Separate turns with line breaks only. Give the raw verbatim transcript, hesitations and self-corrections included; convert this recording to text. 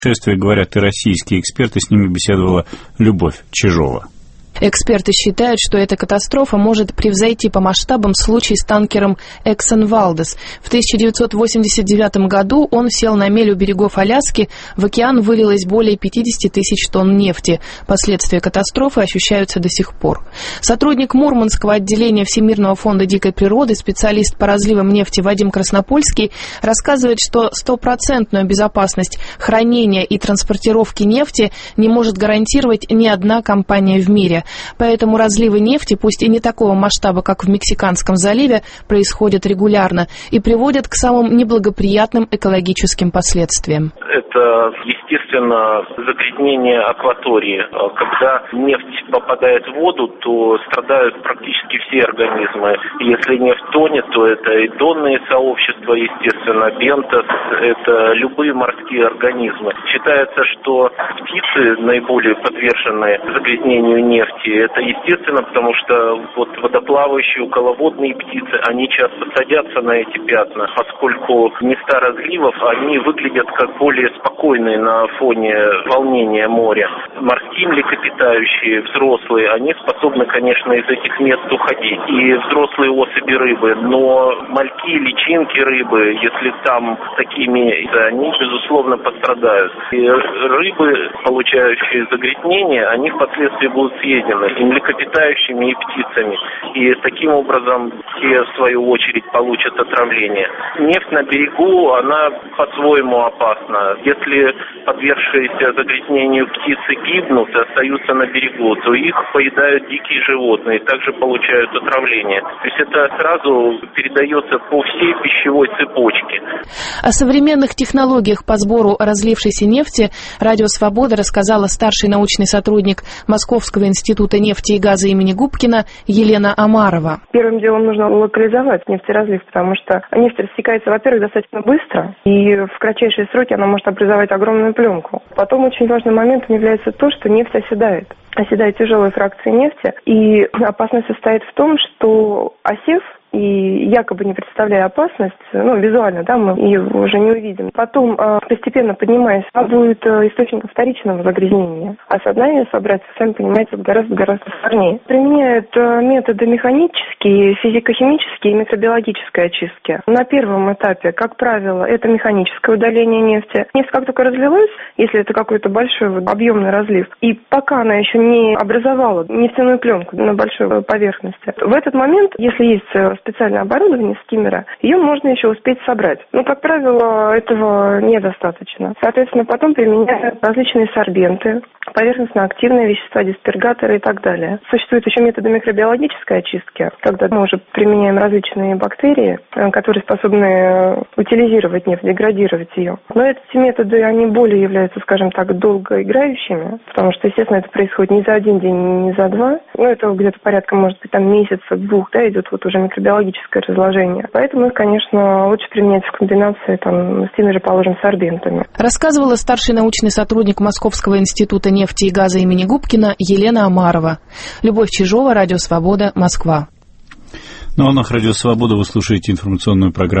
Шествие, говорят и российские эксперты, с ними беседовала Любовь Чижова.
Эксперты считают, что эта катастрофа может превзойти по масштабам случай с танкером «Эксон Валдес». В тысяча девятьсот восемьдесят девятом году он сел на мель у берегов Аляски, в океан вылилось более пятьдесят тысяч тонн нефти. Последствия катастрофы ощущаются до сих пор. Сотрудник Мурманского отделения Всемирного фонда дикой природы, специалист по разливам нефти Вадим Краснопольский, рассказывает, что стопроцентную безопасность хранения и транспортировки нефти не может гарантировать ни одна компания в мире. Поэтому разливы нефти, пусть и не такого масштаба, как в Мексиканском заливе, происходят регулярно и приводят к самым неблагоприятным экологическим последствиям.
Это, естественно, загрязнение акватории. Когда нефть попадает в воду, то страдают практически все организмы. Если нефть тонет, то это и донные сообщества, естественно, бентос, это любые морские организмы. Считается, что птицы наиболее подвержены загрязнению нефти. Это естественно, потому что вот водоплавающие, околоводные птицы, они часто садятся на эти пятна, поскольку места разливов, они выглядят как более спокойные на фоне волнения моря. Морские млекопитающие, взрослые, они способны, конечно, из этих мест уходить. И взрослые особи рыбы, но мальки, личинки рыбы, если там такими, они, безусловно, пострадают. И рыбы, получающие загрязнение, они впоследствии будут съедены и млекопитающими, и птицами. И таким образом все, в свою очередь, получат отравление. Нефть на берегу, она по-своему опасна. Если подвергшиеся загрязнению птицы гибнут и остаются на берегу, то их поедают дикие животные, также получают отравление. То есть это сразу передается по всей пищевой цепочке.
О современных технологиях по сбору разлившейся нефти Радио Свобода рассказала старший научный сотрудник Московского института нефти и газа имени Губкина Елена Омарова.
Первым делом нужно локализовать нефтеразлив, потому что нефть растекается, во-первых, достаточно быстро, и в кратчайшие сроки она может образовать огромную пленку. Потом очень важным моментом является то, что нефть оседает. Оседают тяжелые фракции нефти, и опасность состоит в том, что осев, и якобы не представляя опасность, ну, визуально, да, мы ее уже не увидим. Потом, постепенно поднимаясь, она будет источником вторичного загрязнения. А со дна ее собрать, сами понимаете, гораздо-гораздо сложнее. Применяют методы механические, физико-химические и микробиологической очистки. На первом этапе, как правило, это механическое удаление нефти. Нефть как только разлилась, если это какой-то большой объемный разлив, и пока она еще не образовала нефтяную пленку на большой поверхности, в этот момент, если есть специальное оборудование скиммера, ее можно еще успеть собрать. Но, как правило, этого недостаточно. Соответственно, потом применяют различные сорбенты, поверхностно-активные вещества, диспергаторы и так далее. Существуют еще методы микробиологической очистки, когда мы уже применяем различные бактерии, которые способны утилизировать нефть, деградировать ее. Но эти методы, они более являются, скажем так, долгоиграющими, потому что, естественно, это происходит не за один день, не за два. Ну, это где-то порядка, может быть, там месяца, двух, да, идет вот уже микробиологическое разложение. Поэтому их, конечно, лучше применять в комбинации там, с теми же, положим, сорбентами.
Рассказывала старший научный сотрудник Московского института нефти и газа имени Губкина Елена Омарова. Любовь Чижова, Радио Свобода, Москва.
Ну а на Радио Свобода вы слушаете информационную программу